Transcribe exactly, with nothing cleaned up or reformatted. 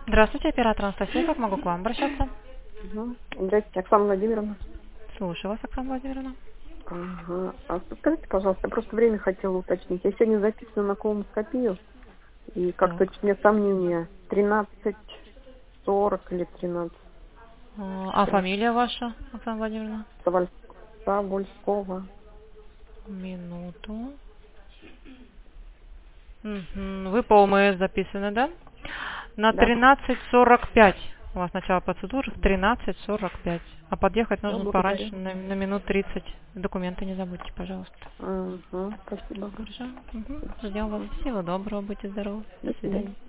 Здравствуйте, оператор Анастасия, как могу к вам обращаться? Угу. Здравствуйте, Оксана Владимировна. Слушаю вас, Оксана Владимировна. Ага. А скажите, пожалуйста, я просто время хотела уточнить. Я сегодня записана на колоноскопию, и как-то Так. очень у меня сомнения. тринадцать сорок или тринадцать. А а фамилия ваша, Оксана Владимировна? Вольскова. Минуту. Мгм. Вы по ОМС записаны, да? На Да, тринадцать сорок пять. У вас начало процедуры в тринадцать сорок пять. А подъехать все, нужно благодарю. пораньше, на, на минут тридцать. Документы не забудьте, пожалуйста. Ага, спасибо. Хорошо? Угу. Ждем вас. Всего доброго, будьте здоровы. До До свидания. свидания.